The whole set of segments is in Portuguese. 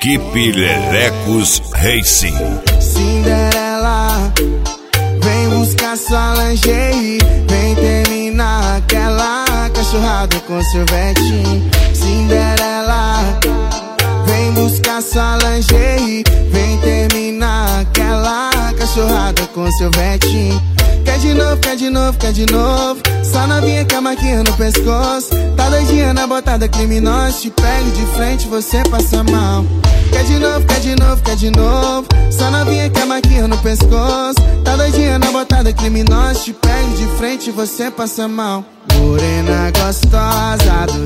Equipe Lelecos Racing. Cinderela, vem buscar sua lingerie, vem terminar aquela cachorrada com seu vetinho. Cinderela, vem buscar sua lingerie, vem terminar aquela cachorrada com seu vetinho. Quer de novo, quer de novo, quer de novo. Só novinha com a marquinha no pescoço. Tá doidinha na botada criminosa. Te pego de frente, você passa mal. Quer de novo, quer de novo, quer de novo. Só novinha com a marquinha no pescoço. Tá doidinha na botada criminosa. Te pego de frente, você passa mal. Morena gostosa do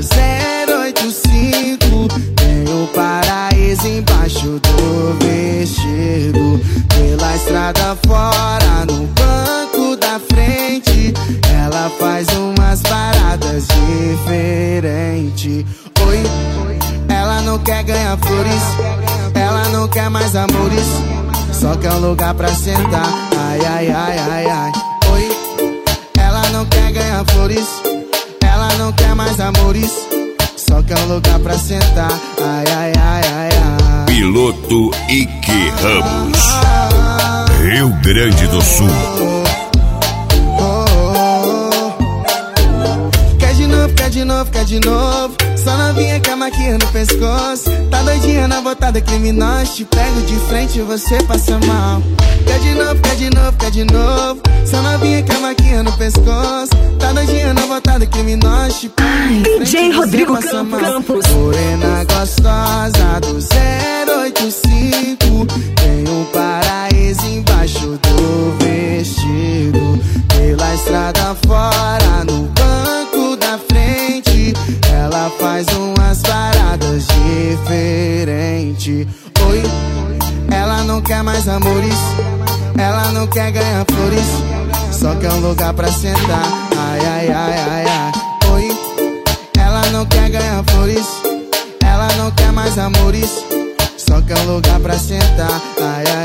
085, tem o paraíso embaixo do vestido. Pela estrada fora, no banco da frente, ela faz umas paradas diferentes. Oi, ela não quer ganhar flores, ela não quer mais amores, só quer um lugar pra sentar. Ai, ai, ai, ai, ai. Oi, ela não quer ganhar flores, ela não quer mais amores, só quer um lugar pra sentar. Ai, ai, ai, ai, ai. Piloto Ike Ramos, Rio Grande do Sul. Quer de novo, quer de novo, quer de novo. Só novinha com a marquinha no pescoço. Tá doidinha na botada criminosa. Te pego de frente e você passa mal. Quer de novo, quer de novo, quer de novo. Só novinha com a marquinha no pescoço. Tá doidinha na botada criminosa. Te pego de frente DJ e você Rodrigo passa mal. Campos. Morena gostosa do 085, tem um paraíso embaixo do vestido. Pela estrada fora, no banco da frente, ela faz umas paradas diferentes. Oi, ela não quer mais amores, ela não quer ganhar flores, só quer um lugar pra sentar. Ai, ai, ai, ai, ai. Oi, ela não quer ganhar flores, ela não quer mais amores, só quer um lugar pra sentar. Ai, ai.